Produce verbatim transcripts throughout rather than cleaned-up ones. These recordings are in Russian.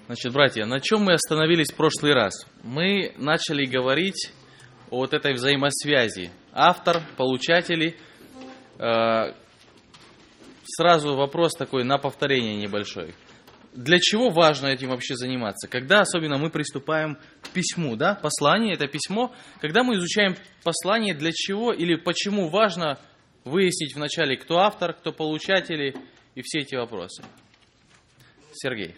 Значит, братья, на чем мы остановились в прошлый раз? Мы начали говорить о вот этой взаимосвязи. Автор, получатели. Э, сразу вопрос такой на повторение небольшой. Для чего важно этим вообще заниматься? Когда особенно мы приступаем к письму, да? Послание – это письмо. Когда мы изучаем послание, для чего или почему важно выяснить вначале, кто автор, кто получатели и все эти вопросы? Сергей.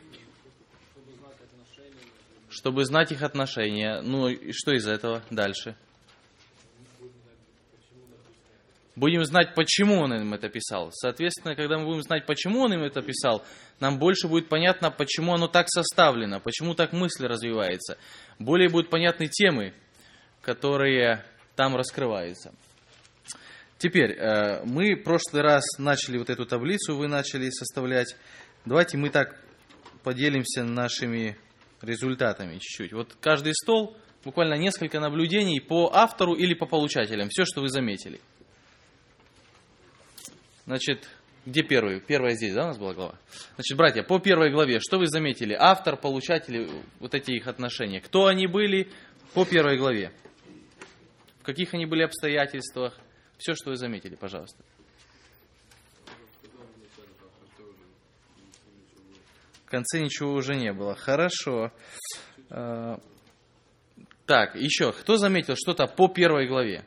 Чтобы знать их отношения. Ну, и что из этого дальше? Будем знать, почему он им это писал. Соответственно, когда мы будем знать, почему он им это писал, нам больше будет понятно, почему оно так составлено, почему так мысль развивается. Более будут понятны темы, которые там раскрываются. Теперь, мы в прошлый раз начали вот эту таблицу, вы начали составлять. Давайте мы так поделимся нашими результатами чуть-чуть. Вот каждый стол, буквально несколько наблюдений по автору или по получателям. Все, что вы заметили. Значит, где первый? Первая здесь, да, у нас была глава? Значит, братья, по первой главе, что вы заметили? Автор, получатели, вот эти их отношения. Кто они были по первой главе? В каких они были обстоятельствах? Все, что вы заметили, пожалуйста. В конце ничего уже не было. Хорошо. Так, еще. Кто заметил что-то по первой главе?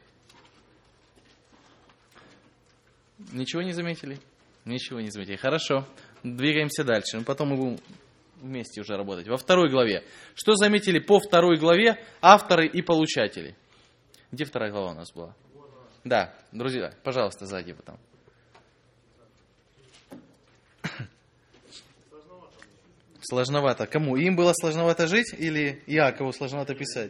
Ничего не заметили? Ничего не заметили. Хорошо. Двигаемся дальше. Ну, потом мы будем вместе уже работать. Во второй главе. Что заметили по второй главе авторы и получатели? Где вторая глава у нас была? Да, друзья, пожалуйста, сзади потом. Сложновато. Кому? Им было сложновато жить или Иакову сложновато писать?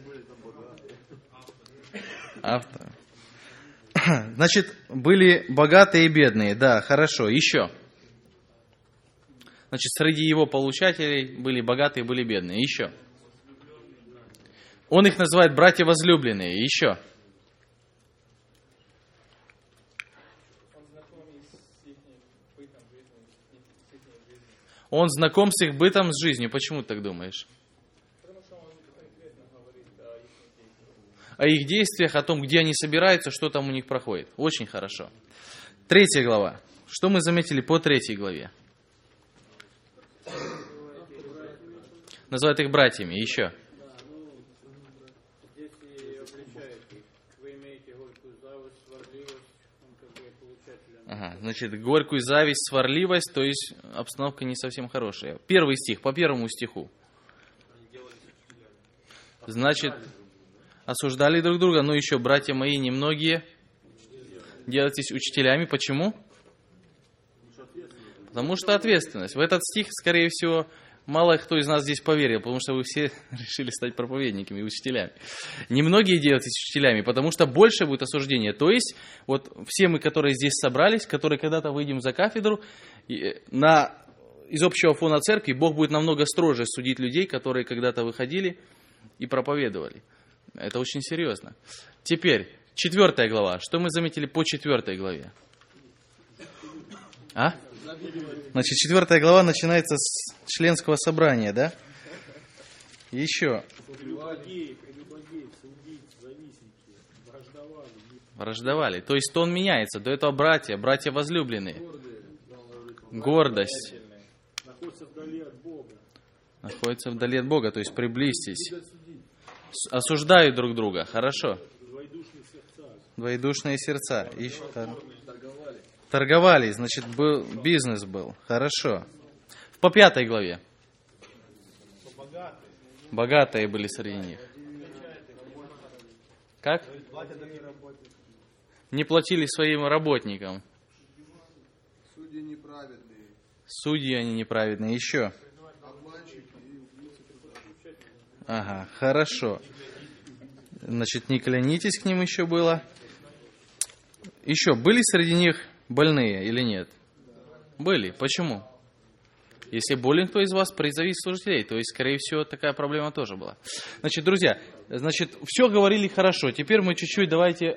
Автор. Значит, были богатые и бедные. Да, хорошо. Еще. Значит, среди его получателей были богатые, были бедные. Еще. Он их называет братья возлюбленные. Еще. Он знаком с их бытом, с жизнью. Почему ты так думаешь? О их действиях, о том, где они собираются, что там у них проходит. Очень хорошо. Третья глава. Что мы заметили по третьей главе? Называют их братьями. Еще. Ага, значит, горькую зависть, сварливость, то есть обстановка не совсем хорошая. Первый стих, по первому стиху. Значит, осуждали друг друга, но еще, братья мои, немногие, делайтесь учителями. Почему? Потому что ответственность. В этот стих, скорее всего, мало кто из нас здесь поверил, потому что вы все решили стать проповедниками и учителями. Немногие делайтесь учителями, потому что больше будет осуждение. То есть, вот все мы, которые здесь собрались, которые когда-то выйдем за кафедру, на, из общего фона церкви Бог будет намного строже судить людей, которые когда-то выходили и проповедовали. Это очень серьезно. Теперь, четвертая глава. Что мы заметили по четвертой главе? А? Значит, четвертая глава начинается с членского собрания, да? Еще. Враждовали. То есть тон меняется. До этого братья, братья возлюбленные. Гордость. Находится вдали от Бога. Находится вдали от Бога, то есть приблизьтесь. Осуждают друг друга. Хорошо. Двоедушные сердца. Еще. Торговали, значит, был, бизнес был. Хорошо. По пятой главе. Богатые были среди них. Как? Не платили своим работникам. Судьи неправедные. Судьи они неправедные. Еще. Ага, хорошо. Значит, не клянитесь, к ним еще было. Еще, были среди них больные или нет? Были. Почему? Если болен кто из вас, призовите служителей. То есть, скорее всего, такая проблема тоже была. Значит, друзья, значит, все говорили хорошо. Теперь мы чуть-чуть давайте...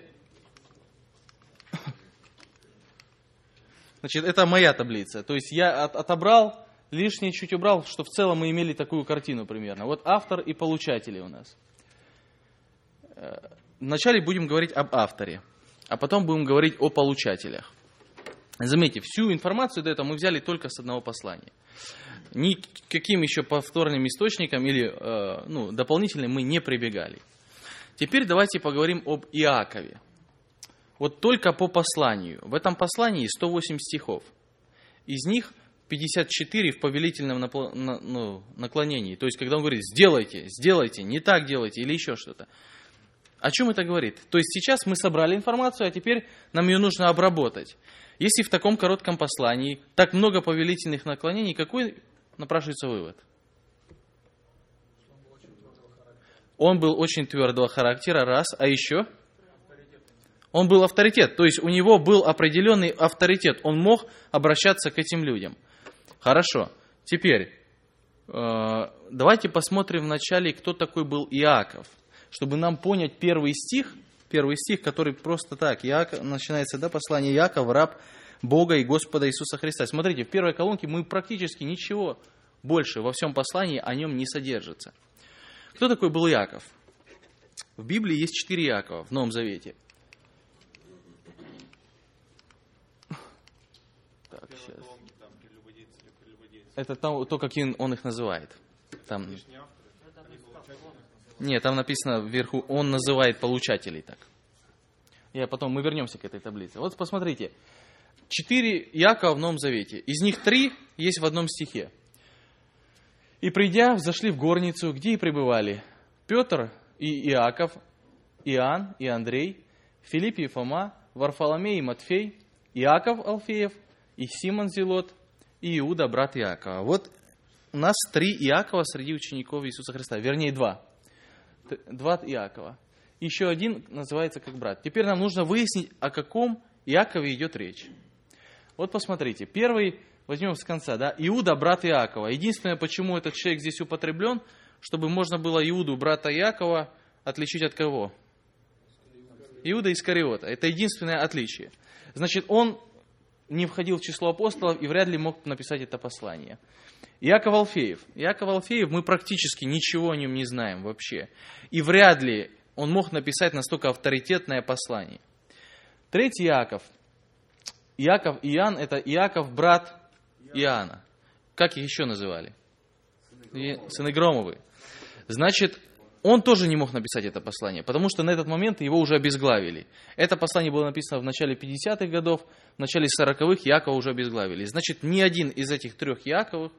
Значит, это моя таблица. То есть, я от, отобрал лишнее чуть убрал, что в целом мы имели такую картину примерно. Вот автор и получатели у нас. Вначале будем говорить об авторе, а потом будем говорить о получателях. Заметьте, всю информацию до этого мы взяли только с одного послания. Никаким еще повторным источникам или э, ну, дополнительным мы не прибегали. Теперь давайте поговорим об Иакове. Вот только по посланию. В этом послании сто восемь стихов. Из них пятьдесят четыре в повелительном напло- на, ну, наклонении. То есть, когда он говорит, сделайте, сделайте, не так делайте или еще что-то. О чем это говорит? То есть, сейчас мы собрали информацию, а теперь нам ее нужно обработать. Если в таком коротком послании так много повелительных наклонений, какой напрашивается вывод? Он был очень твердого характера, раз, а еще? Он был авторитет, то есть у него был определенный авторитет, он мог обращаться к этим людям. Хорошо, теперь э, давайте посмотрим вначале, кто такой был Иаков, чтобы нам понять первый стих, первый стих, который просто так, Иаков, начинается, да, послание Иаков, раб Бога и Господа Иисуса Христа. Смотрите, в первой колонке мы практически ничего больше во всем послании о нем не содержится. Кто такой был Иаков? В Библии есть четыре Иакова в Новом Завете. Так, сейчас. Это там, то, как он их называет. Там... Нет, там написано вверху, он называет получателей так. Я потом, мы вернемся к этой таблице. Вот посмотрите, четыре Иакова в Новом Завете. Из них три есть в одном стихе. И придя, взошли в горницу, где и пребывали Петр и Иаков, Иоанн и Андрей, Филипп и Фома, Варфоломей и Матфей, Иаков Алфеев, и Симон Зелот, и Иуда, брат Иакова. Вот у нас три Иакова среди учеников Иисуса Христа, вернее два. Два Иакова. Еще один называется как брат. Теперь нам нужно выяснить, о каком Иакове идет речь. Вот посмотрите, первый, возьмем с конца, да, Иуда, брат Иакова. Единственное, почему этот человек здесь употреблен, чтобы можно было Иуду, брата Иакова, отличить от кого? Иуда Искариота. Это единственное отличие. Значит, он не входил в число апостолов и вряд ли мог написать это послание. Иаков Алфеев. Иаков Алфеев, мы практически ничего о нем не знаем вообще. И вряд ли он мог написать настолько авторитетное послание. Третий Иаков. Иаков Иоанн, это Иаков, брат Иоанна. Как их еще называли? Сыны Громовы. Значит, он тоже не мог написать это послание, потому что на этот момент его уже обезглавили. Это послание было написано в начале пятидесятых годов, в начале сороковых Иакова уже обезглавили. Значит, ни один из этих трех Иаковых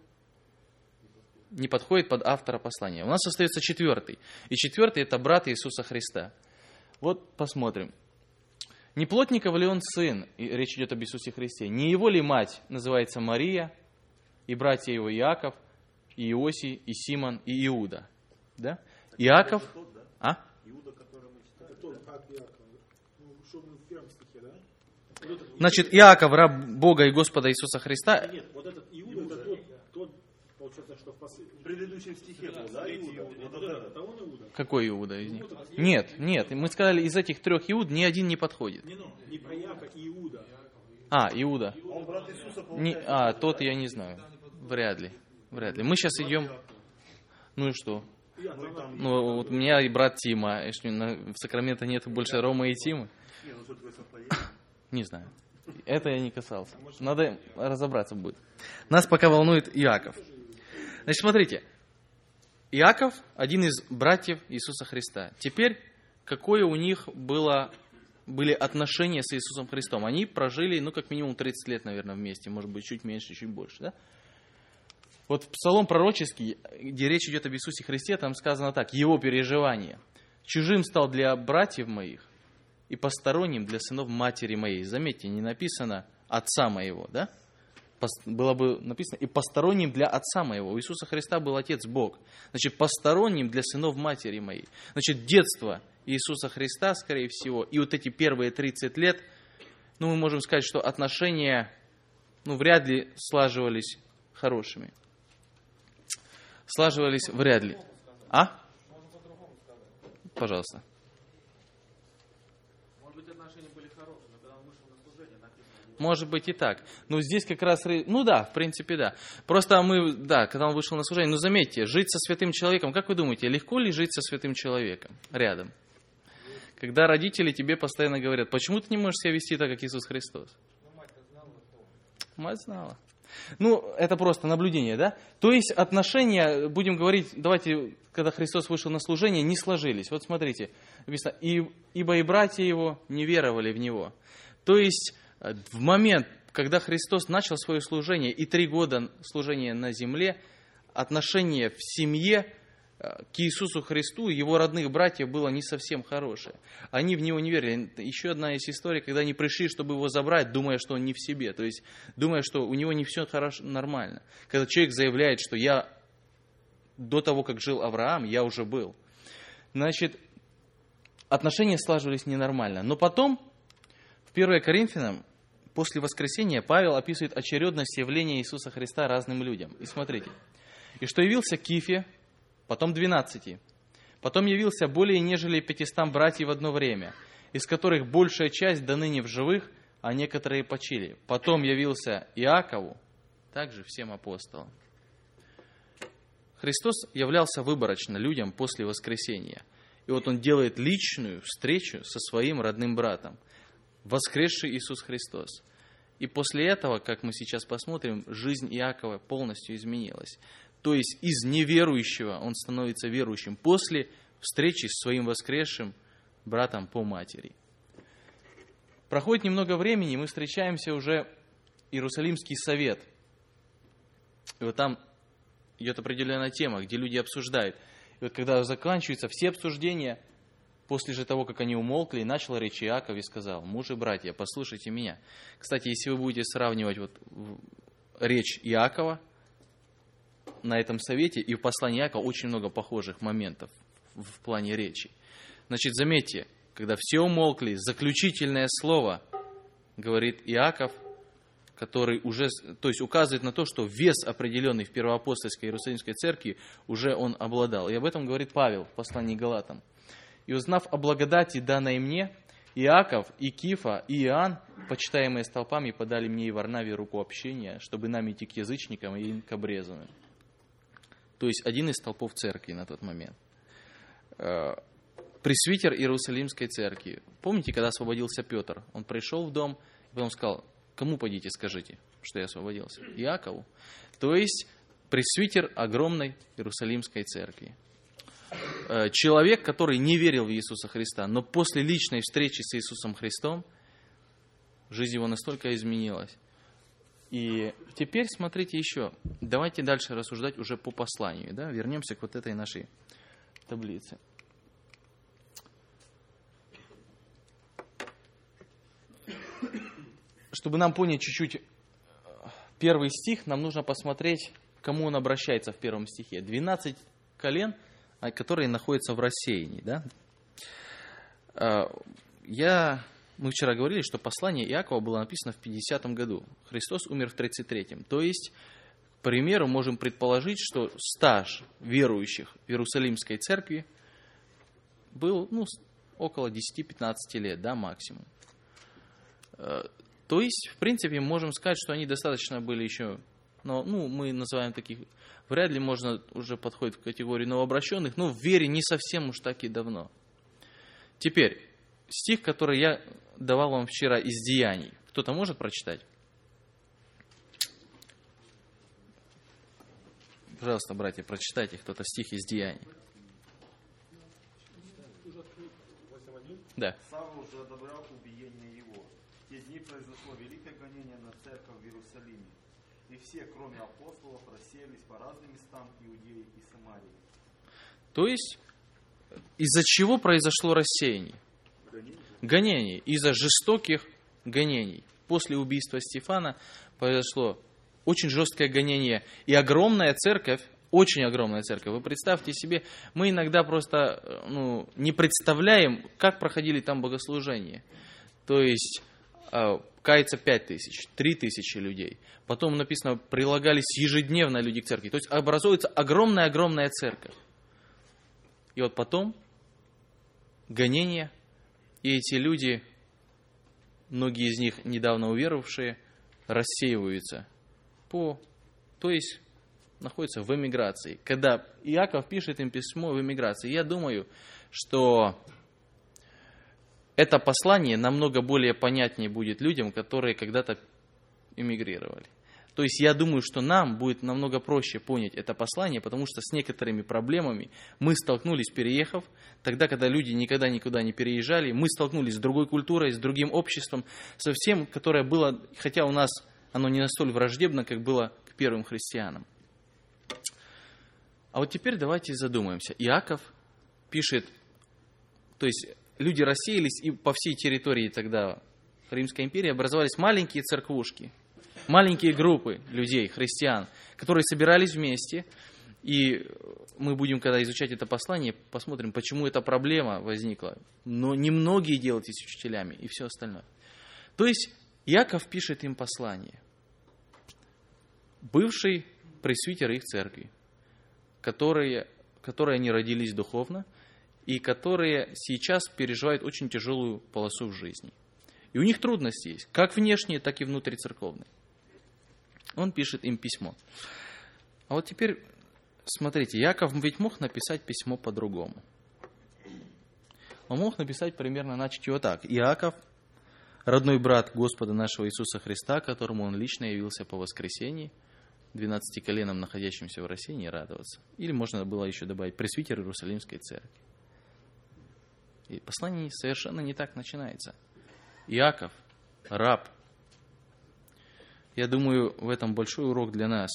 не подходит под автора послания. У нас остается четвертый. И четвертый это брат Иисуса Христа. Вот посмотрим. Не плотников ли он сын, и речь идет об Иисусе Христе, не его ли мать называется Мария, и братья его Иаков, и Иосий, и Симон, и Иуда? Да? Иаков, тот, да? а? Иуда, который мы читали. Это тот, как Иаков. Ну, что мы в первом стихе, да? Вот этот Значит, Иаков, раб Бога и Господа Иисуса Христа. Нет, вот этот Иуда, Иуда. это тот, тот, получается, что в, посл... в предыдущем стихе был, да, Иуда? Вот, вот это, это он Иуда? Какой Иуда из них? Нет, нет, мы сказали, из этих трех Иуд ни один не подходит. Не, ну, не про Иаков, Иуда. А, Иуда. Он брат Иисуса, Не, а, тот я не знаю. Вряд ли. Вряд ли. Мы сейчас идем... Ну и что? Ну, вот у меня и брат Тима. И что, в Сакраменто нет больше Рома и Тимы? Не знаю. Это я не касался. Надо разобраться будет. Нас пока волнует Иаков. Значит, смотрите. Иаков – один из братьев Иисуса Христа. Теперь, какое у них было, были отношения с Иисусом Христом? Они прожили, ну, как минимум тридцать лет, наверное, вместе. Может быть, чуть меньше, чуть больше, да? Вот псалом пророческий, где речь идет об Иисусе Христе, там сказано так, его переживания. «Чужим стал для братьев моих и посторонним для сынов матери моей». Заметьте, не написано «отца моего», да? Было бы написано «и посторонним для отца моего». У Иисуса Христа был Отец Бог. Значит, посторонним для сынов матери моей. Значит, детство Иисуса Христа, скорее всего, и вот эти первые тридцать лет, ну, мы можем сказать, что отношения, ну, вряд ли слаживались хорошими. Слаживались вряд ли. А? Пожалуйста. Может быть, отношения были хорошие, но когда он вышел на служение, написано, Может быть и так. Но здесь как раз... Ну да, в принципе, да. Просто мы, да, когда он вышел на служение, ну заметьте, жить со святым человеком, как вы думаете, легко ли жить со святым человеком рядом? Когда родители тебе постоянно говорят, почему ты не можешь себя вести так, как Иисус Христос? Мать знала. Ну, это просто наблюдение, да? То есть отношения, будем говорить, давайте, когда Христос вышел на служение, не сложились. Вот смотрите, написано, и, ибо и братья его не веровали в него. То есть в момент, когда Христос начал свое служение, и три года служения на земле, отношение в семье к Иисусу Христу, его родных братьев было не совсем хорошее. Они в него не верили. Еще одна есть история, когда они пришли, чтобы его забрать, думая, что он не в себе. То есть, думая, что у него не все хорошо, нормально. Когда человек заявляет, что я до того, как жил Авраам, я уже был. Значит, отношения слаживались ненормально. Но потом, в первое Коринфянам, после воскресения, Павел описывает очередность явления Иисуса Христа разным людям. И смотрите. «И что явился Кифе, потом двенадцати, потом явился более нежели пятистам братьев в одно время, из которых большая часть до ныне в живых, а некоторые почили. Потом явился Иакову, также всем апостолам». Христос являлся выборочно людям после воскресения. И вот Он делает личную встречу со своим родным братом, воскресший Иисус Христос. И после этого, как мы сейчас посмотрим, жизнь Иакова полностью изменилась. То есть из неверующего он становится верующим после встречи с своим воскресшим братом по матери. Проходит немного времени, мы встречаемся уже Иерусалимский совет. И вот там идет определенная тема, где люди обсуждают. И вот когда заканчиваются все обсуждения, после же того, как они умолкли, начал речь Иаков и сказал: «Мужи, братья, послушайте меня». Кстати, если вы будете сравнивать вот речь Иакова на этом совете и в послании Иакова, очень много похожих моментов в плане речи. Значит, заметьте, когда все умолкли, заключительное слово говорит Иаков, который уже, то есть указывает на то, что вес определенный в Первоапостольской Иерусалимской церкви уже он обладал. И об этом говорит Павел в послании к Галатам. «И узнав о благодати, данной мне, Иаков, и Кифа, и Иоанн, почитаемые столпами, подали мне и Варнаве руку общения, чтобы нам идти к язычникам и к обрезанным». То есть один из столпов церкви на тот момент. Пресвитер Иерусалимской церкви. Помните, когда освободился Петр? Он пришел в дом и потом сказал: «Кому пойдите, скажите, что я освободился?» Иакову. То есть пресвитер огромной Иерусалимской церкви. Человек, который не верил в Иисуса Христа, но после личной встречи с Иисусом Христом жизнь его настолько изменилась. И теперь смотрите еще. Давайте дальше рассуждать уже по посланию. Да? Вернемся к вот этой нашей таблице. Чтобы нам понять чуть-чуть первый стих, нам нужно посмотреть, к кому он обращается в первом стихе. двенадцать колен, которые находятся в рассеянии. Да? Я... Мы вчера говорили, что послание Иакова было написано в пятидесятом году. Христос умер в тридцать третьем. То есть, к примеру, можем предположить, что стаж верующих в Иерусалимской церкви был ну, около десять-пятнадцать лет, да, максимум. То есть, в принципе, можем сказать, что они достаточно были еще, но, ну, мы называем таких, вряд ли можно уже подходить в категорию новообращенных, но в вере не совсем уж так и давно. Теперь, стих, который я давал вам вчера из Деяний. Кто-то может прочитать? Пожалуйста, братья, прочитайте кто-то стих из Деяний. Да. Савл уже одобрял убиение его. В те дни произошло великое гонение на церковь в Иерусалиме. И все, кроме апостолов, рассеялись по разным местам Иудеи и Самарии. То есть, из-за чего произошло рассеяние? Гонений. Из-за жестоких гонений. После убийства Стефана произошло очень жесткое гонение. И огромная церковь, очень огромная церковь. Вы представьте себе, мы иногда просто ну, не представляем, как проходили там богослужения. То есть, э, кается пять тысяч, три тысячи людей. Потом написано, прилагались ежедневно люди к церкви. То есть, образуется огромная-огромная церковь. И вот потом гонение. И эти люди многие из них недавно уверовавшие, рассеиваются, по, то есть находятся в эмиграции. Когда Иаков пишет им письмо в эмиграции, я думаю, что это послание намного более понятнее будет людям, которые когда-то эмигрировали. То есть я думаю, что нам будет намного проще понять это послание, потому что с некоторыми проблемами мы столкнулись, переехав. Тогда, когда люди никогда никуда не переезжали, мы столкнулись с другой культурой, с другим обществом, со всем, которое было, хотя у нас оно не настолько враждебно, как было к первым христианам. А вот теперь давайте задумаемся. Иаков пишет, то есть люди рассеялись, и по всей территории тогда Римской империи образовались маленькие церквушки, маленькие группы людей, христиан, которые собирались вместе, и мы будем, когда изучать это послание, посмотрим, почему эта проблема возникла. Но немногие делайтесь учителями и все остальное. То есть Иаков пишет им послание. Бывший пресвитер их церкви, которые, которые они родились духовно, и которые сейчас переживают очень тяжелую полосу в жизни. И у них трудности есть, как внешние, так и внутрицерковные. Он пишет им письмо. А вот теперь, смотрите, Иаков ведь мог написать письмо по-другому. Он мог написать примерно, начать его так. Иаков, родной брат Господа нашего Иисуса Христа, которому он лично явился по воскресенье, двенадцати коленам, находящимся в России, радоваться. Или можно было еще добавить пресвитер Иерусалимской церкви. И послание совершенно не так начинается. Иаков, раб. Я думаю, в этом большой урок для нас.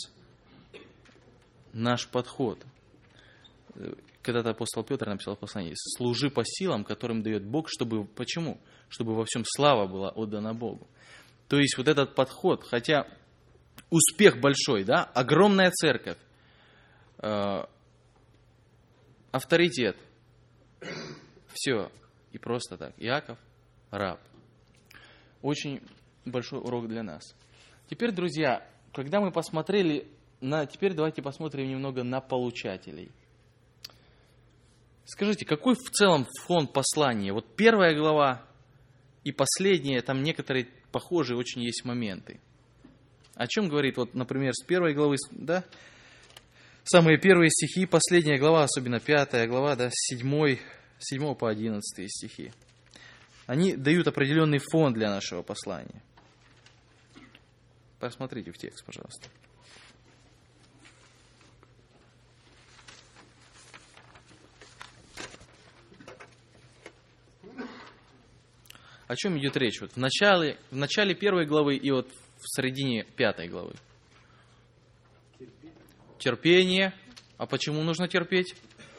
Наш подход. Когда-то апостол Петр написал в послании: «Служи по силам, которым дает Бог, чтобы...» Почему? Чтобы во всем слава была отдана Богу. То есть вот этот подход, хотя успех большой, да, огромная церковь, э, авторитет, все, и просто так. Иаков, раб. Очень большой урок для нас. Теперь, друзья, когда мы посмотрели на... Теперь давайте посмотрим немного на получателей. Скажите, какой в целом фон послания? Вот первая глава и последняя, там некоторые похожие очень есть моменты. О чем говорит, вот, например, с первой главы, да, самые первые стихи, последняя глава, особенно пятая глава, да, с седьмой, седьмого по одиннадцатый стихи. Они дают определенный фон для нашего послания. Посмотрите в текст, пожалуйста. О чем идет речь? Вот в начале, в начале первой главы и вот в середине пятой главы. Терпение. А почему нужно терпеть?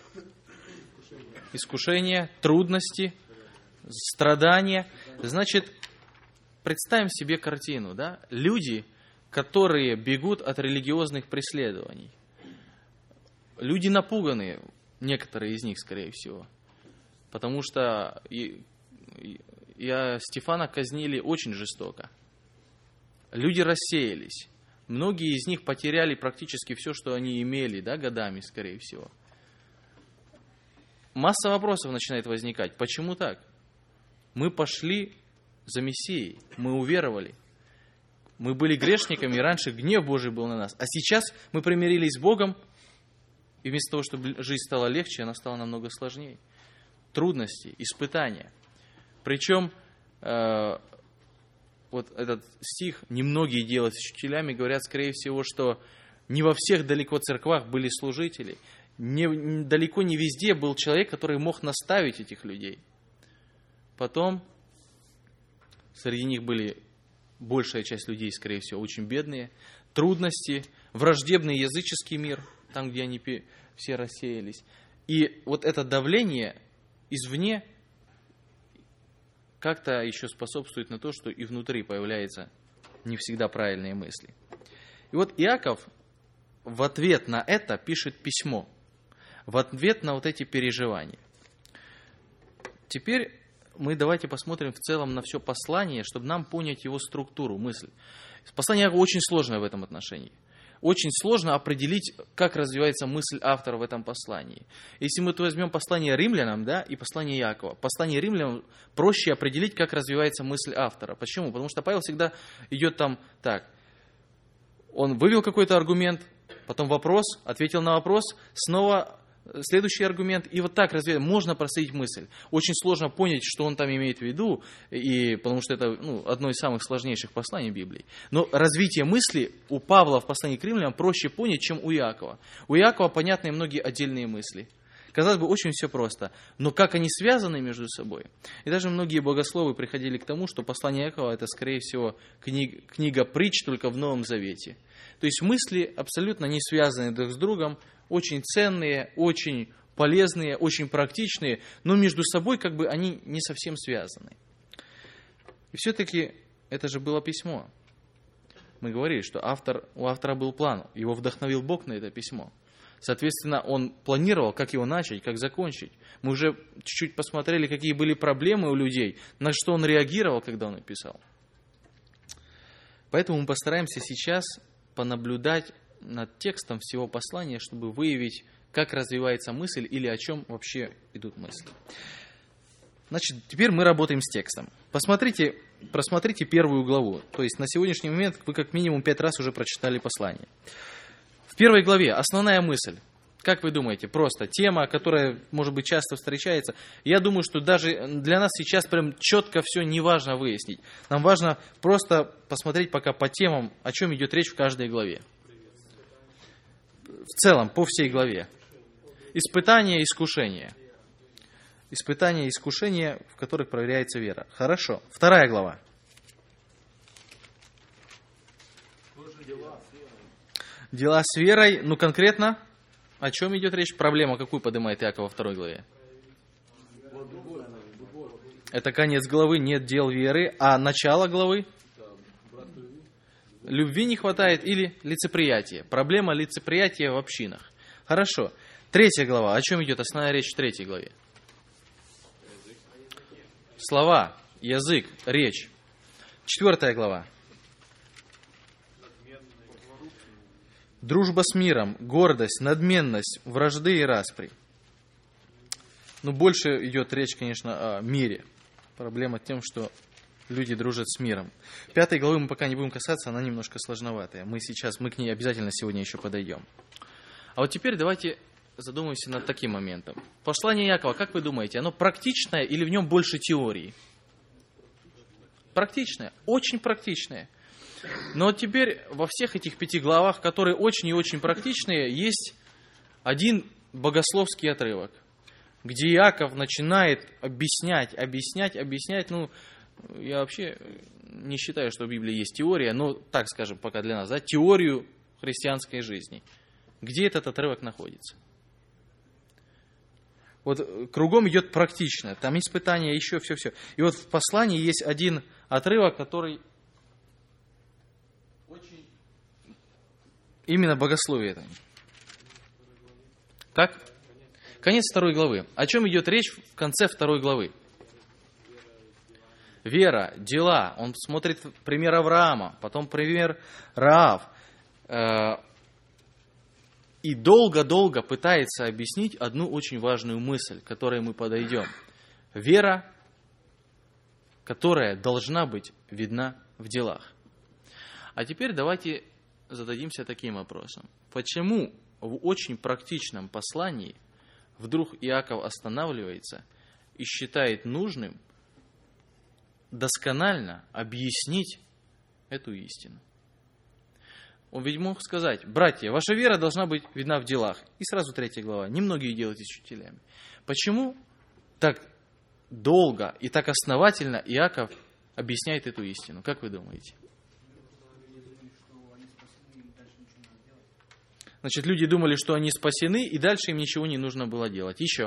Искушения, трудности, страдания. Значит, представим себе картину, да? Люди, которые бегут от религиозных преследований. Люди напуганные, некоторые из них, скорее всего. Потому что и, и, и Стефана казнили очень жестоко. Люди рассеялись. Многие из них потеряли практически все, что они имели, да, годами, скорее всего. Масса вопросов начинает возникать. Почему так? Мы пошли за Мессией, мы уверовали. Мы были грешниками, и раньше гнев Божий был на нас. А сейчас мы примирились с Богом, и вместо того, чтобы жизнь стала легче, она стала намного сложнее. Трудности, испытания. Причем, э, вот этот стих, «немногие делать учителями», говорят, скорее всего, что не во всех далеко церквах были служители. Не, далеко не везде был человек, который мог наставить этих людей. Потом, среди них были большая часть людей, скорее всего, очень бедные, трудности, враждебный языческий мир, там, где они все рассеялись. И вот это давление извне как-то еще способствует на то, что и внутри появляются не всегда правильные мысли. И вот Иаков в ответ на это пишет письмо, в ответ на вот эти переживания. Теперь мы давайте посмотрим в целом на все послание, чтобы нам понять его структуру, мысль. Послание очень сложное в этом отношении. очень сложно определить, как развивается мысль автора в этом послании. Если мы возьмем послание римлянам, да, и послание Иакова, послание римлянам проще определить, как развивается мысль автора. Почему? Потому что Павел всегда идет там так. Он вывел какой-то аргумент, потом вопрос, ответил на вопрос, снова следующий аргумент, и вот так развивать. Можно проследить мысль. Очень сложно понять, что он там имеет в виду, и, потому что это ну, одно из самых сложнейших посланий Библии. Но развитие мысли у Павла в послании к римлянам проще понять, чем у Иакова. У Иакова понятны многие отдельные мысли. Казалось бы, очень все просто. Но как они связаны между собой? И даже многие богословы приходили к тому, что послание Иакова это, скорее всего, книга, книга притч только в Новом Завете. То есть мысли абсолютно не связаны друг с другом, очень ценные, очень полезные, очень практичные, но между собой как бы они не совсем связаны. И все-таки это же было письмо. Мы говорили, что автор, у автора был план, его вдохновил Бог на это письмо. Соответственно, он планировал, как его начать, как закончить. Мы уже чуть-чуть посмотрели, какие были проблемы у людей, на что он реагировал, когда он написал. Поэтому мы постараемся сейчас понаблюдать над текстом всего послания, чтобы выявить, как развивается мысль или о чем вообще идут мысли. Значит, теперь мы работаем с текстом. Посмотрите, просмотрите первую главу. То есть на сегодняшний момент вы как минимум пять раз уже прочитали послание. В первой главе основная мысль. Как вы думаете, просто тема, которая, может быть, часто встречается. Я думаю, что даже для нас сейчас прям четко все не важно выяснить. Нам важно просто посмотреть пока по темам, о чем идет речь в каждой главе. В целом, по всей главе. Испытания, искушения. Испытания, искушения, в которых проверяется вера. Хорошо. Вторая глава. Дела с верой. Ну, конкретно, о чем идет речь? Проблема какую поднимает Иаков во второй главе? Это конец главы, нет дел веры. А начало главы? Любви не хватает или лицеприятия. Проблема лицеприятия в общинах. Хорошо. Третья глава. О чем идет основная речь в третьей главе? Слова, язык, речь. Четвертая глава. Дружба с миром, гордость, надменность, вражды и распри. Ну, больше идет речь, конечно, о мире. Проблема в том, что люди дружат с миром. Пятой главы мы пока не будем касаться, она немножко сложноватая. Мы сейчас, мы к ней обязательно сегодня еще подойдем. А вот теперь давайте задумаемся над таким моментом. Послание Иакова, как вы думаете, оно практичное или в нем больше теории? Практичное, очень практичное. Но вот теперь во всех этих пяти главах, которые очень и очень практичные, есть один богословский отрывок, где Иаков начинает объяснять, объяснять, объяснять, ну, я вообще не считаю, что в Библии есть теория, но, так скажем, пока для нас, да, теорию христианской жизни. Где этот отрывок находится? Вот кругом идет практично, там испытания, еще все-все. И вот в послании есть один отрывок, который очень именно богословие это. Как? Конец второй главы. О чем идет речь в конце второй главы? Вера, дела. Он смотрит пример Авраама, потом пример Раав. И долго-долго пытается объяснить одну очень важную мысль, к которой мы подойдем. Вера, которая должна быть видна в делах. А теперь давайте зададимся таким вопросом. Почему в очень практичном послании вдруг Иаков останавливается и считает нужным досконально объяснить эту истину? Он ведь мог сказать: братья, ваша вера должна быть видна в делах. И сразу третья глава. Немногие делайтесь учителями. Почему так долго и так основательно Иаков объясняет эту истину? Как вы думаете? Значит, люди думали, что они спасены, и дальше им ничего не нужно было делать. Еще.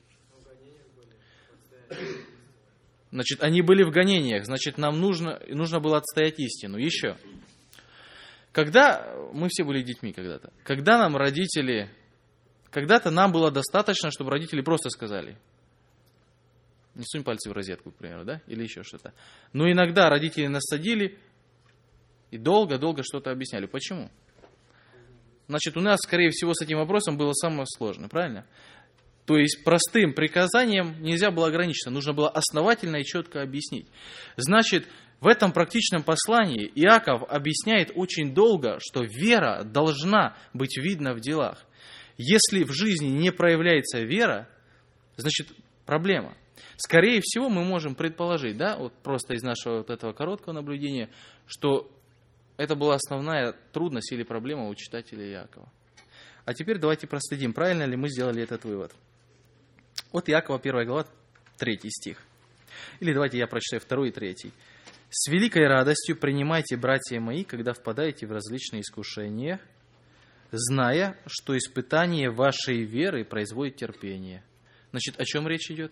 Значит, они были в гонениях, значит, нам нужно, нужно было отстоять истину. Еще. Когда, мы все были детьми когда-то, когда нам родители, когда-то нам было достаточно, чтобы родители просто сказали: не сунь пальцы в розетку, к примеру, да, или еще что-то. Но иногда родители нас садили и долго-долго что-то объясняли. Почему? Значит, у нас, скорее всего, с этим вопросом было самое сложное, правильно? То есть простым приказанием нельзя было ограничиться, нужно было основательно и четко объяснить. Значит, в этом практичном послании Иаков объясняет очень долго, что вера должна быть видна в делах. Если в жизни не проявляется вера, значит, проблема. Скорее всего, мы можем предположить, да, вот просто из нашего вот этого короткого наблюдения, что это была основная трудность или проблема у читателя Иакова. А теперь давайте проследим, правильно ли мы сделали этот вывод. Вот Иакова, первая глава, третий стих. Или давайте я прочитаю второй и третий. «С великой радостью принимайте, братья мои, когда впадаете в различные искушения, зная, что испытание вашей веры производит терпение». Значит, о чем речь идет?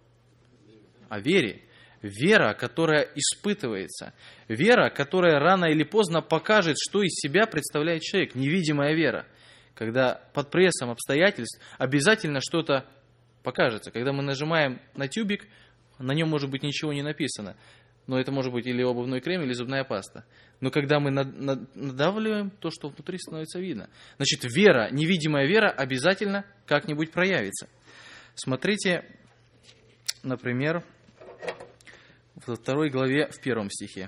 О вере. Вера, которая испытывается. Вера, которая рано или поздно покажет, что из себя представляет человек. Невидимая вера. Когда под прессом обстоятельств обязательно что-то покажется. Когда мы нажимаем на тюбик, на нем может быть ничего не написано. Но это может быть или обувной крем, или зубная паста. Но когда мы надавливаем, то, что внутри, становится видно. Значит, вера, невидимая вера обязательно как-нибудь проявится. Смотрите, например, во второй главе, в первом стихе.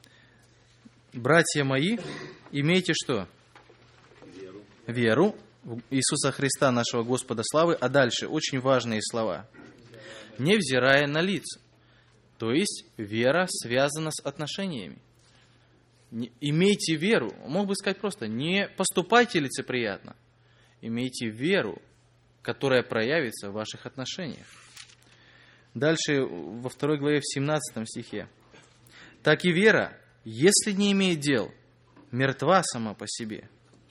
«Братья мои, имейте что? Веру. Веру в Иисуса Христа, нашего Господа славы». А дальше очень важные слова. «Невзирая на лица». То есть вера связана с отношениями. Имейте веру. Мог бы сказать просто, не поступайте лицеприятно. Имейте веру, которая проявится в ваших отношениях. Дальше во второй главе, в семнадцатом стихе. «Так и вера, если не имеет дел, мертва сама по себе».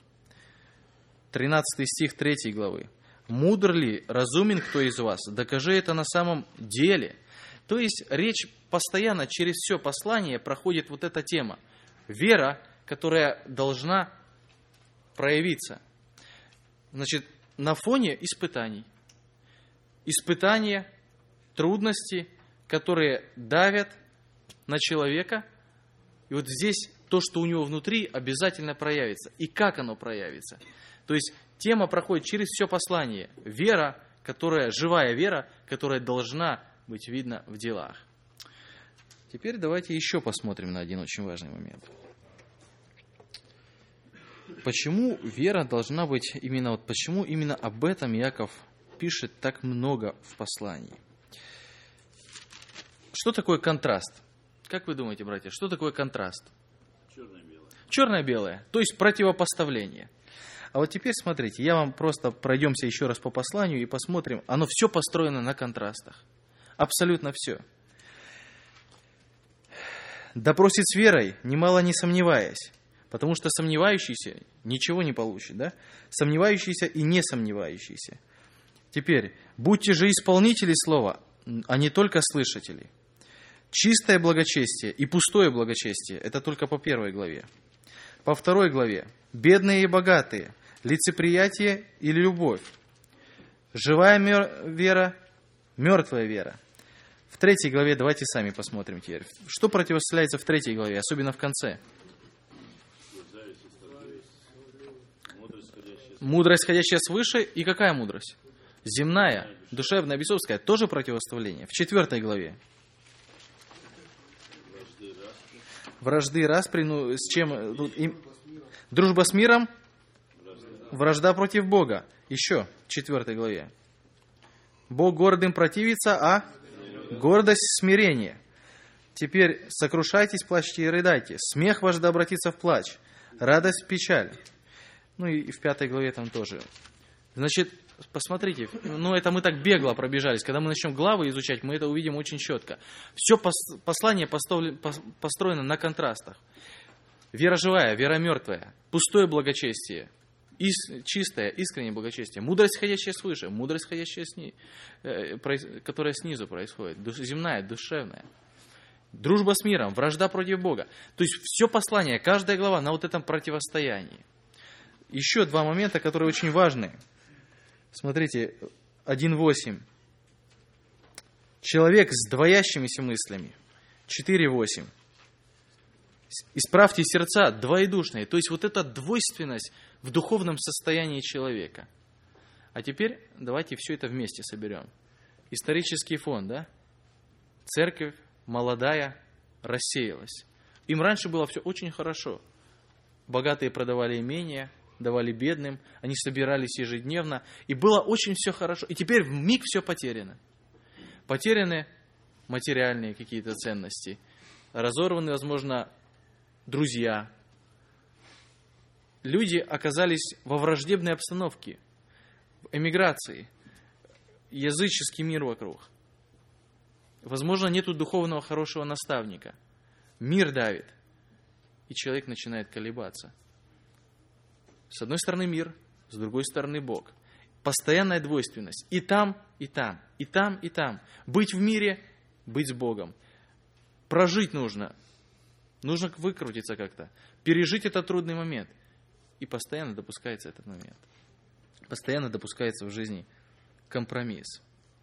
тринадцатый стих третьей главы. «Мудр ли, разумен кто из вас? Докажи это на самом деле». То есть речь постоянно через все послание проходит вот эта тема. Вера, которая должна проявиться. Значит, на фоне испытаний. Испытания, трудности, которые давят на человека. И вот здесь то, что у него внутри, обязательно проявится. И как оно проявится. То есть тема проходит через все послание. Вера, которая, живая вера, которая должна быть видно в делах. Теперь давайте еще посмотрим на один очень важный момент. Почему вера должна быть именно вот почему именно об этом Иаков пишет так много в послании? Что такое контраст? Как вы думаете, братья, что такое контраст? Черное-белое. Черное-белое, то есть противопоставление. А вот теперь смотрите, я вам просто пройдемся еще раз по посланию и посмотрим. Оно все построено на контрастах. Абсолютно все. «Да просит с верой, немало не сомневаясь». Потому что сомневающийся ничего не получит, да? Сомневающийся и не сомневающийся. Теперь, будьте же исполнители слова, а не только слышатели. Чистое благочестие и пустое благочестие – это только по первой главе. По второй главе – бедные и богатые, лицеприятие или любовь. Живая вера, мертвая вера. В третьей главе давайте сами посмотрим теперь. Что противоставляется в третьей главе, особенно в конце? Мудрость, исходящая свыше, и какая мудрость? Земная, душевная, бесовская, тоже противоставление. В четвертой главе. Вражды, распри, ну, с чем? Тут, им, дружба с миром, вражда против Бога. Еще, в четвертой главе. Бог гордым противится, а гордость смирение. Теперь сокрушайтесь, плачьте и рыдайте. Смех ваш да обратится в плач, радость в печаль. Ну и в пятой главе там тоже. Значит, посмотрите, ну это мы так бегло пробежались. Когда мы начнем главы изучать, мы это увидим очень четко. Все послание построено на контрастах. Вера живая, вера мертвая, пустое благочестие, чистое, искреннее благочестие, мудрость, исходящая свыше, мудрость, исходящая сни, которая снизу происходит, земная, душевная. Дружба с миром, вражда против Бога. То есть все послание, каждая глава на вот этом противостоянии. Еще два момента, которые очень важны. Смотрите, один восемь. Человек с двоящимися мыслями. четыре восемь. Исправьте сердца двоедушные. То есть вот эта двойственность в духовном состоянии человека. А теперь давайте все это вместе соберем. Исторический фон, да? Церковь молодая рассеялась. Им раньше было все очень хорошо. Богатые продавали имения, давали бедным, они собирались ежедневно, и было очень все хорошо. И теперь вмиг все потеряно. Потеряны материальные какие-то ценности, разорваны, возможно, друзья. Люди оказались во враждебной обстановке, в эмиграции, языческий мир вокруг. Возможно, нету духовного хорошего наставника. Мир давит, и человек начинает колебаться. С одной стороны мир, с другой стороны Бог. Постоянная двойственность. И там, и там, и там, и там. Быть в мире, быть с Богом. Прожить нужно. Нужно выкрутиться как-то. Пережить этот трудный момент. И постоянно допускается этот момент. Постоянно допускается в жизни компромисс.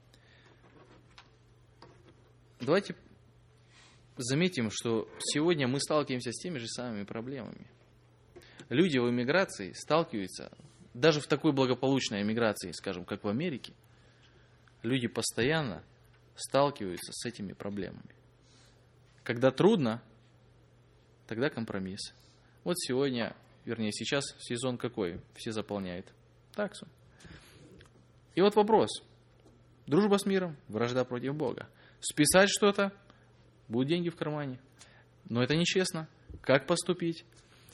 Давайте заметим, что сегодня мы сталкиваемся с теми же самыми проблемами. Люди в эмиграции сталкиваются, даже в такой благополучной эмиграции, скажем, как в Америке, люди постоянно сталкиваются с этими проблемами. Когда трудно, тогда компромисс. Вот сегодня, вернее сейчас, сезон какой? Все заполняют таксу. И вот вопрос. Дружба с миром, вражда против Бога. Списать что-то, будут деньги в кармане. Но это нечестно. Как поступить?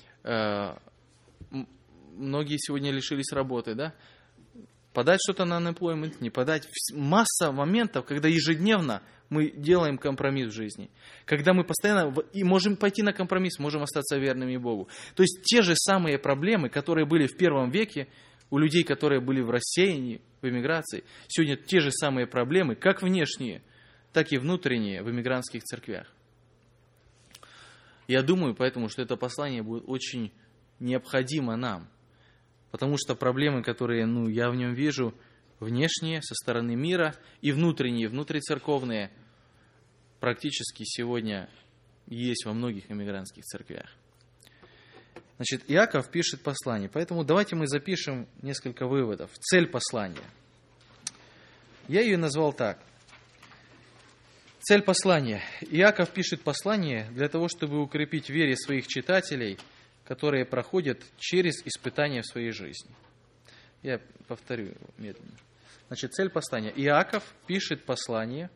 Многие сегодня лишились работы, да? Подать что-то на unemployment, не подать. Масса моментов, когда ежедневно мы делаем компромисс в жизни. Когда мы постоянно и можем пойти на компромисс, можем остаться верными Богу. То есть те же самые проблемы, которые были в первом веке у людей, которые были в рассеянии, в эмиграции, сегодня те же самые проблемы, как внешние, так и внутренние в эмигрантских церквях. Я думаю, поэтому, что это послание будет очень необходимо нам. Потому что проблемы, которые ну, я в нем вижу, внешние, со стороны мира, и внутренние, внутрицерковные, практически сегодня есть во многих эмигрантских церквях. Значит, Иаков пишет послание, поэтому давайте мы запишем несколько выводов. Цель послания. Я ее назвал так. Цель послания. Иаков пишет послание для того, чтобы укрепить в вере своих читателей, которые проходят через испытания в своей жизни. Я повторю медленно. Значит, цель послания. Иаков пишет послание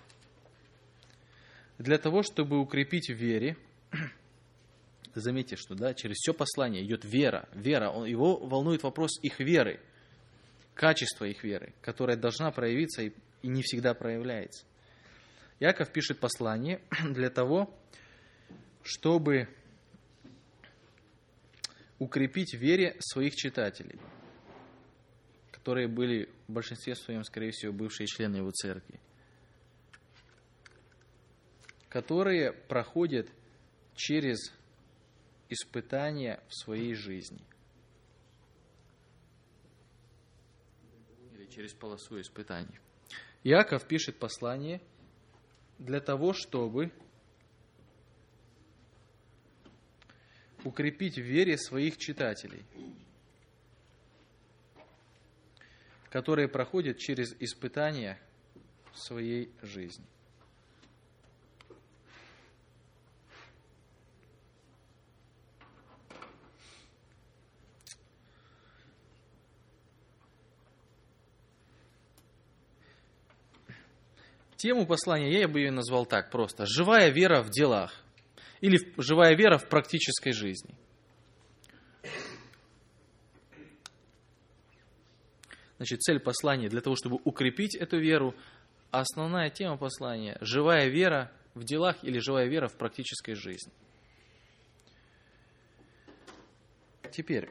для того, чтобы укрепить в вере. Заметьте, что да, через все послание идет вера. Вера. Он, его волнует вопрос их веры, качество их веры, которое должна проявиться и, и не всегда проявляется. Иаков пишет послание для того, чтобы укрепить в вере своих читателей, которые были в большинстве своем, скорее всего, бывшие члены его церкви, которые проходят через испытания в своей жизни. Или через полосу испытаний. Иаков пишет послание для того, чтобы укрепить в вере своих читателей, которые проходят через испытания в своей жизни. Тему послания я бы ее назвал так просто. Живая вера в делах. Или живая вера в практической жизни. Значит, цель послания для того, чтобы укрепить эту веру. А основная тема послания – живая вера в делах или живая вера в практической жизни. Теперь.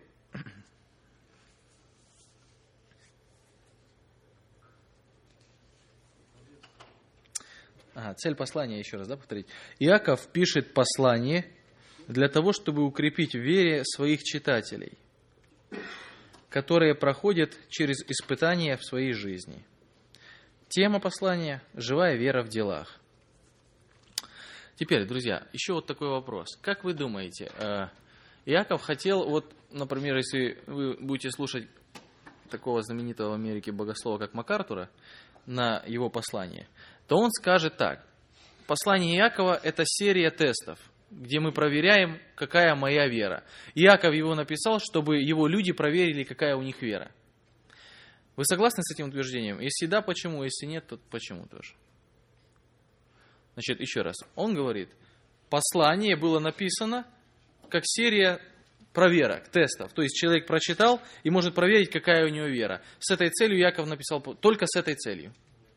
Ага, цель послания, еще раз, да, повторить. Иаков пишет послание для того, чтобы укрепить в вере своих читателей, которые проходят через испытания в своей жизни. Тема послания – живая вера в делах. Теперь, друзья, еще вот такой вопрос. Как вы думаете, Иаков хотел, вот, например, если вы будете слушать такого знаменитого в Америке богослова, как МакАртура, на его послание, то он скажет так. Послание Иакова – это серия тестов, где мы проверяем, какая моя вера. Иаков его написал, чтобы его люди проверили, какая у них вера. Вы согласны с этим утверждением? Если да, почему? Если нет, то почему тоже? Значит, еще раз. Он говорит, послание было написано как серия проверок, тестов. То есть человек прочитал и может проверить, какая у него вера. С этой целью Иаков написал, только с этой целью.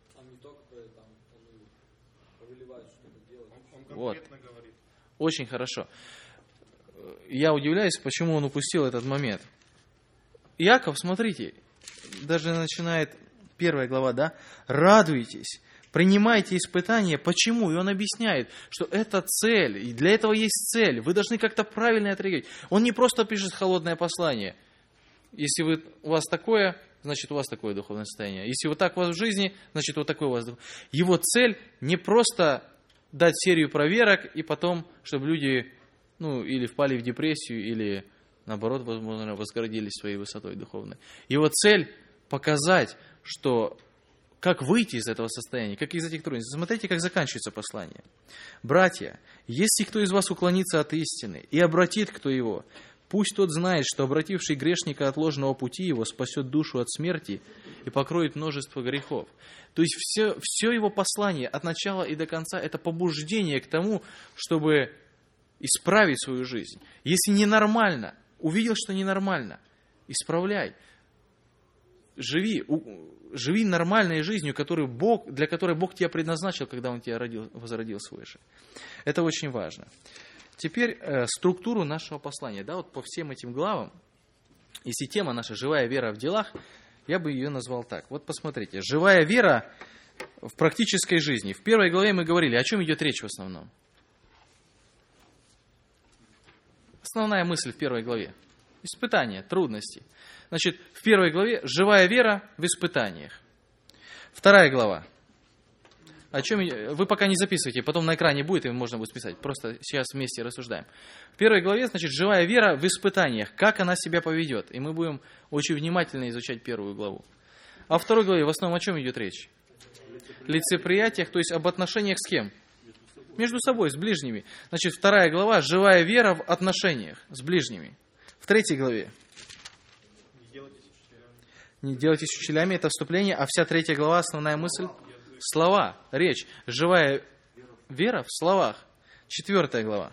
Вот. Очень хорошо. Я удивляюсь, почему он упустил этот момент. Иаков, смотрите, даже начинает первая глава, да? Радуйтесь, принимайте испытания. Почему? И он объясняет, что это цель, и для этого есть цель. Вы должны как-то правильно отреагировать. Он не просто пишет холодное послание. Если вы, у вас такое, значит у вас такое духовное состояние. Если вот так у вас в жизни, значит вот такое у вас. Его цель не просто дать серию проверок, и потом, чтобы люди, ну, или впали в депрессию, или, наоборот, возможно, возгордились своей высотой духовной. Его цель показать, что как выйти из этого состояния, как из этих трудностей. Смотрите, как заканчивается послание. «Братья, если кто из вас уклонится от истины и обратит кто его, пусть тот знает, что обративший грешника от ложного пути его спасет душу от смерти и покроет множество грехов». То есть все, все его послание от начала и до конца – это побуждение к тому, чтобы исправить свою жизнь. Если ненормально, увидел, что ненормально, исправляй. Живи, живи нормальной жизнью, которую Бог, для которой Бог тебя предназначил, когда Он тебя родил, возродил свыше. Это очень важно. Теперь э, структуру нашего послания. Да, вот по всем этим главам, если тема наша «Живая вера в делах», я бы ее назвал так. Вот посмотрите. Живая вера в практической жизни. В первой главе мы говорили, о чем идет речь в основном. Основная мысль в первой главе. Испытания, трудности. Значит, в первой главе живая вера в испытаниях. Вторая глава. О чем вы пока не записывайте, потом на экране будет, и можно будет списать. Просто сейчас вместе рассуждаем. В первой главе, значит, живая вера в испытаниях. Как она себя поведет. И мы будем очень внимательно изучать первую главу. А во второй главе в основном о чем идет речь? Лицеприятиях, то есть об отношениях с кем? Между собой, с ближними. Значит, вторая глава, живая вера в отношениях с ближними. В третьей главе. Не делайтесь учителями, это вступление, а вся третья глава, основная мысль, слова, речь, живая вера в словах. Четвертая глава.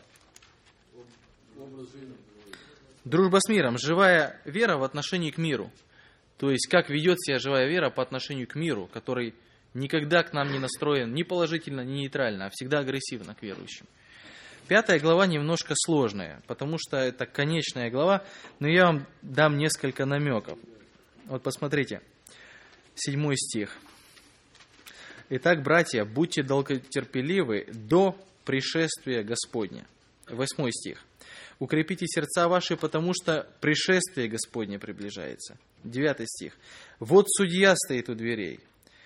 Дружба с миром, живая вера в отношении к миру. То есть, как ведет себя живая вера по отношению к миру, который никогда к нам не настроен ни положительно, ни нейтрально, а всегда агрессивно к верующим. Пятая глава немножко сложная, потому что это конечная глава, но я вам дам несколько намеков. Вот посмотрите, седьмой стих. «Итак, братья, будьте долготерпеливы до пришествия Господня». Восьмой стих. «Укрепите сердца ваши, потому что пришествие Господне приближается». Девятый стих. «Вот судья стоит у дверей».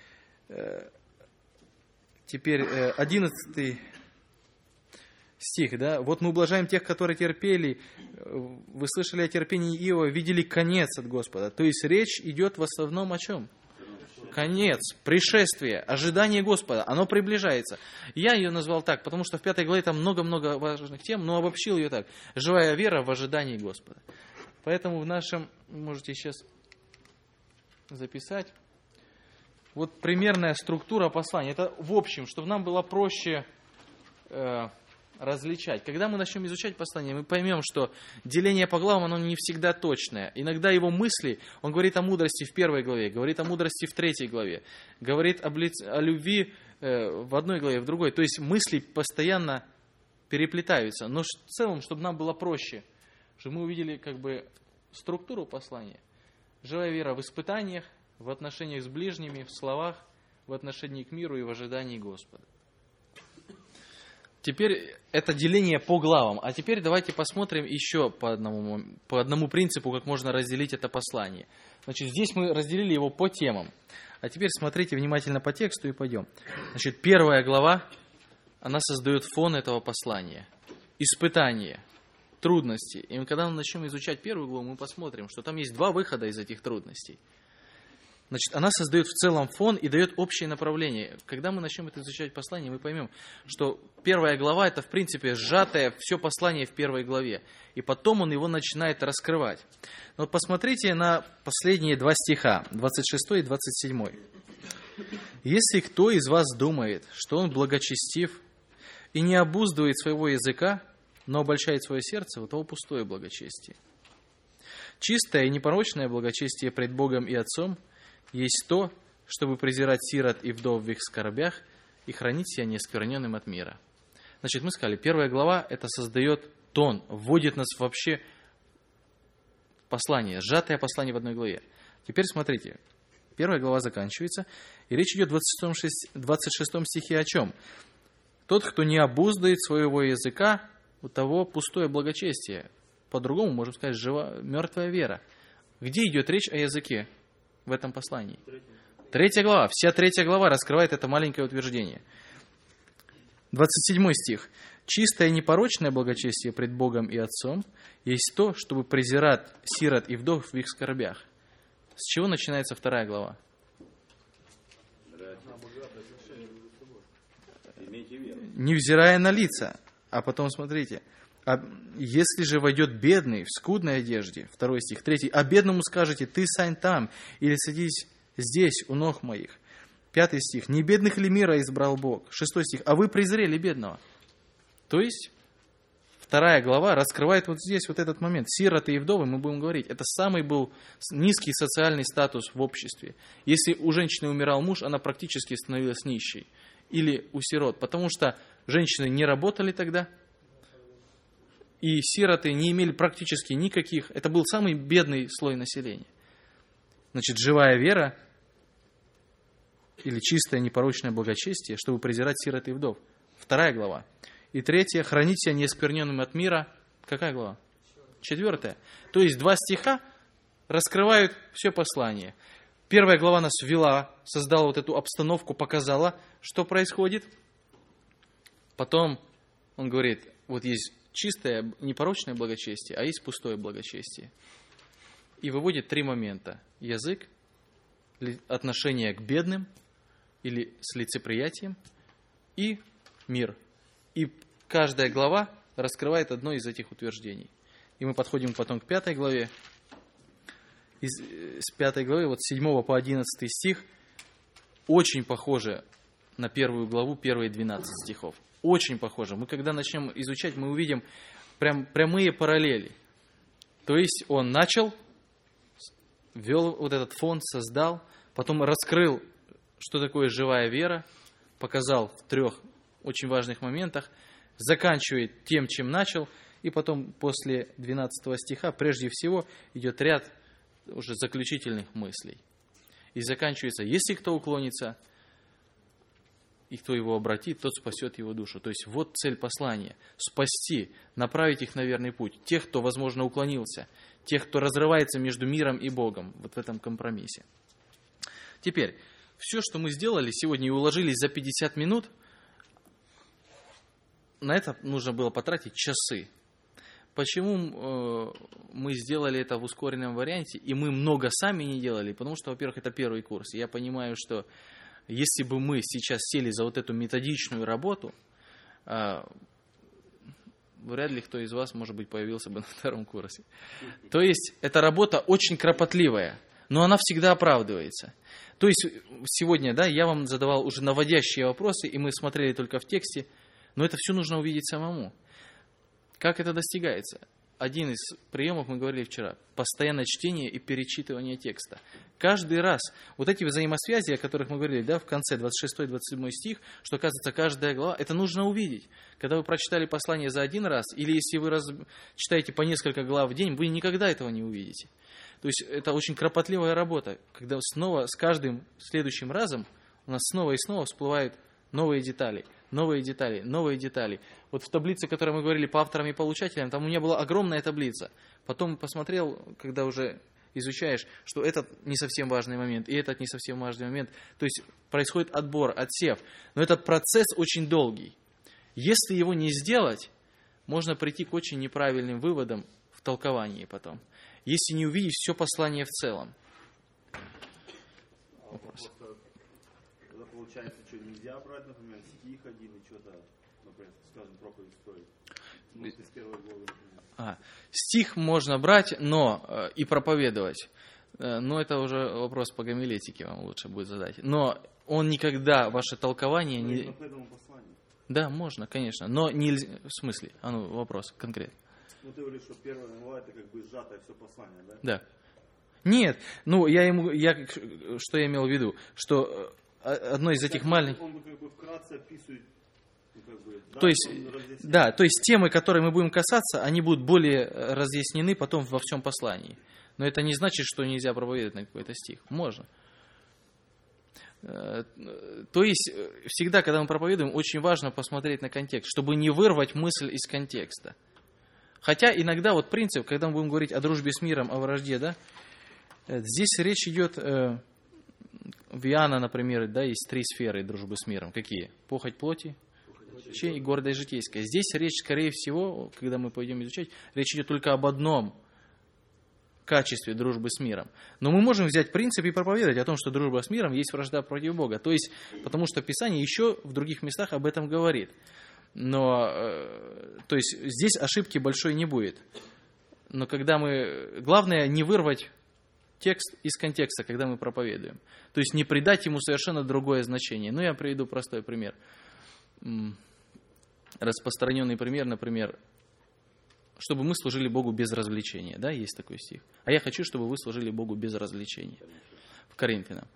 Теперь одиннадцатый стих, да? «Вот мы ублажаем тех, которые терпели, вы слышали о терпении Иова, видели конец от Господа». То есть речь идет в основном о чем? Конец, пришествие, ожидание Господа, оно приближается. Я ее назвал так, потому что в пятой главе там много-много важных тем, но обобщил ее так. Живая вера в ожидании Господа. Поэтому в нашем, можете сейчас записать, вот примерная структура послания. Это в общем, чтобы нам было проще э, различать. Когда мы начнем изучать послание, мы поймем, что деление по главам, оно не всегда точное. Иногда его мысли, он говорит о мудрости в первой главе, говорит о мудрости в третьей главе, говорит об ли, о любви э, в одной главе, в другой. То есть мысли постоянно переплетаются. Но в целом, чтобы нам было проще, чтобы мы увидели как бы структуру послания. Живая вера в испытаниях, в отношениях с ближними, в словах, в отношении к миру и в ожидании Господа. Теперь это деление по главам. А теперь давайте посмотрим еще по одному, по одному принципу, как можно разделить это послание. Значит, здесь мы разделили его по темам. А теперь смотрите внимательно по тексту и пойдем. Значит, первая глава, она создает фон этого послания. Испытание. трудности. И когда мы начнем изучать первую главу, мы посмотрим, что там есть два выхода из этих трудностей. Значит, она создает в целом фон и дает общее направление. Когда мы начнем это изучать послание, мы поймем, что первая глава – это, в принципе, сжатое все послание в первой главе. И потом он его начинает раскрывать. Но вот посмотрите на последние два стиха, двадцать шестой и двадцать седьмой. «Если кто из вас думает, что он благочестив и не обуздывает своего языка, но обольщает свое сердце, у того пустое благочестие. Чистое и непорочное благочестие пред Богом и Отцом есть то, чтобы презирать сирот и вдов в их скорбях и хранить себя неоскверненным от мира». Значит, мы сказали, первая глава это создает тон, вводит нас вообще в послание, сжатое послание в одной главе. Теперь смотрите, первая глава заканчивается, и речь идет в двадцать шестом стихе о чем? Тот, кто не обуздает своего языка, у того пустое благочестие. По-другому, можем сказать, жива, мертвая вера. Где идет речь о языке в этом послании? Третья глава. Вся третья глава раскрывает это маленькое утверждение. двадцать седьмой стих. «Чистое и непорочное благочестие пред Богом и Отцом есть то, чтобы презирать сирот и вдов в их скорбях». С чего начинается вторая глава? «Невзирая на лица». А потом смотрите. А если же войдет бедный в скудной одежде, второй стих, третий, а бедному скажете, ты сань там, или садись здесь, у ног моих. Пятый стих, не бедных ли мира избрал Бог? Шестой стих, а вы презрели бедного. То есть, вторая глава раскрывает вот здесь вот этот момент. Сироты и вдовы, мы будем говорить, это самый был низкий социальный статус в обществе. Если у женщины умирал муж, она практически становилась нищей. Или у сирот, потому что женщины не работали тогда, и сироты не имели практически никаких. Это был самый бедный слой населения. Значит, живая вера или чистое непорочное благочестие, чтобы презирать сирот и вдов. Вторая глава. И третья, хранить себя неоскверненным от мира. Какая глава? Четвертая. То есть два стиха раскрывают все послание. Первая глава нас ввела, создала вот эту обстановку, показала, что происходит. Потом он говорит, вот есть чистое, непорочное благочестие, а есть пустое благочестие. И выводит три момента. Язык, отношение к бедным или с лицеприятием и мир. И каждая глава раскрывает одно из этих утверждений. И мы подходим потом к пятой главе. Из, с пятой главы, вот с седьмого по одиннадцатый стих, очень похоже на первую главу, первые двенадцать стихов. Очень похоже. Мы когда начнем изучать, мы увидим прям прямые параллели. То есть он начал, ввел вот этот фон, создал, потом раскрыл, что такое живая вера, показал в трех очень важных моментах, заканчивает тем, чем начал, и потом после двенадцатого стиха прежде всего идет ряд уже заключительных мыслей. И заканчивается, если кто уклонится, и кто его обратит, тот спасет его душу. То есть вот цель послания. Спасти, направить их на верный путь. Тех, кто, возможно, уклонился. Тех, кто разрывается между миром и Богом. Вот в этом компромиссе. Теперь, все, что мы сделали сегодня и уложились за пятьдесят минут, на это нужно было потратить часы. Почему э, мы сделали это в ускоренном варианте, и мы много сами не делали? Потому что, во-первых, это первый курс. Я понимаю, что если бы мы сейчас сели за вот эту методичную работу, э, вряд ли кто из вас, может быть, появился бы на втором курсе. То есть, эта работа очень кропотливая, но она всегда оправдывается. То есть, сегодня, да, я вам задавал уже наводящие вопросы, и мы смотрели только в тексте, но это все нужно увидеть самому. Как это достигается? Один из приемов, мы говорили вчера, постоянное чтение и перечитывание текста. Каждый раз вот эти взаимосвязи, о которых мы говорили, да, в конце двадцать шестой двадцать седьмой стих, что, оказывается, каждая глава, это нужно увидеть. Когда вы прочитали послание за один раз, или если вы раз, читаете по несколько глав в день, вы никогда этого не увидите. То есть это очень кропотливая работа, когда снова с каждым следующим разом у нас снова и снова всплывают новые детали. Новые детали, новые детали. Вот в таблице, о которой мы говорили по авторам и получателям, там у меня была огромная таблица. Потом посмотрел, когда уже изучаешь, что этот не совсем важный момент, и этот не совсем важный момент. То есть происходит отбор, отсев. Но этот процесс очень долгий. Если его не сделать, можно прийти к очень неправильным выводам в толковании потом, если не увидеть все послание в целом. Вопрос. Тогда получается, что нельзя брать, например, стих один и что-то, например, скажем, проповедь стоит. Ну, из первой главы, например. А, стих можно брать, но э, и проповедовать. Э, но это уже вопрос по гомилетике вам лучше будет задать. Но он никогда, ваше толкование... Ну, не... по этому посланию. Да, можно, конечно, но нельзя... В смысле? А ну, вопрос конкретно. Ну, ты говоришь, что первая глава это как бы сжатое все послание, да? Да. Нет, ну, я ему... Я, что я имел в виду? Что э, одно из этих маленьких... Он как бы вкратце описывает... Ну, как бы, да, То есть, да, то есть темы, которые мы будем касаться, они будут более разъяснены потом во всем послании. Но это не значит, что нельзя проповедовать на какой-то стих. Можно. То есть, всегда, когда мы проповедуем, очень важно посмотреть на контекст, чтобы не вырвать мысль из контекста. Хотя иногда вот принцип, когда мы будем говорить о дружбе с миром, о вражде, да, здесь речь идет, в Иоанна, например, да, есть три сферы дружбы с миром. Какие? Похоть плоти, и гордость житейская. Здесь речь, скорее всего, когда мы пойдем изучать, речь идет только об одном качестве дружбы с миром. Но мы можем взять принцип и проповедовать о том, что дружба с миром есть вражда против Бога. То есть, потому что Писание еще в других местах об этом говорит. Но, то есть, здесь ошибки большой не будет. Но когда мы... Главное не вырвать текст из контекста, когда мы проповедуем. То есть, не придать ему совершенно другое значение. Ну, я приведу простой пример. Распространенный пример, например, чтобы мы служили Богу без развлечения. Да, есть такой стих. А я хочу, чтобы вы служили Богу без развлечения. В Коринфянам.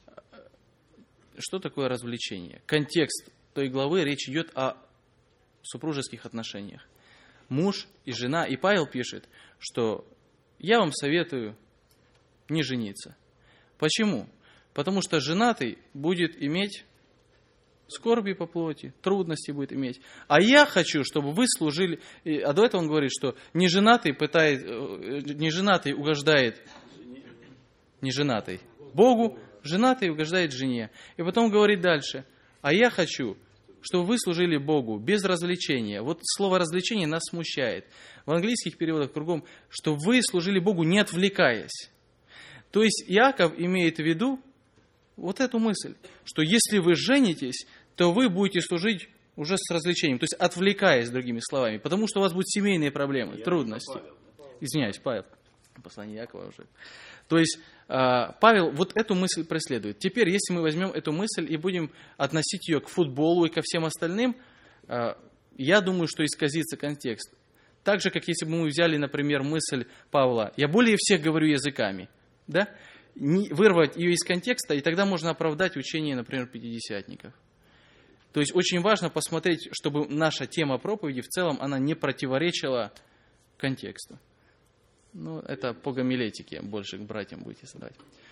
Что такое развлечение? Контекст той главы, речь идет о супружеских отношениях. Муж и жена, и Павел пишет, что я вам советую не жениться. Почему? Потому что женатый будет иметь скорби по плоти, трудности будет иметь. А я хочу, чтобы вы служили... А до этого он говорит, что неженатый пытает, неженатый угождает неженатый Богу, женатый угождает жене. И потом говорит дальше, а я хочу, чтобы вы служили Богу без развлечения. Вот слово развлечение нас смущает. В английских переводах кругом, что вы служили Богу не отвлекаясь. То есть Иаков имеет в виду вот эту мысль, что если вы женитесь, то вы будете служить уже с развлечением, то есть отвлекаясь, другими словами, потому что у вас будут семейные проблемы, Я трудности. Павел. Извиняюсь, Павел, послание Иакова уже. То есть Павел вот эту мысль преследует. Теперь, если мы возьмем эту мысль и будем относить ее к футболу и ко всем остальным, я думаю, что исказится контекст. Так же, как если бы мы взяли, например, мысль Павла, я более всех говорю языками, да? Вырвать ее из контекста, и тогда можно оправдать учение, например, пятидесятников. То есть очень важно посмотреть, чтобы наша тема проповеди в целом, она не противоречила контексту. Ну, это по гомилетике больше к братьям будете задавать.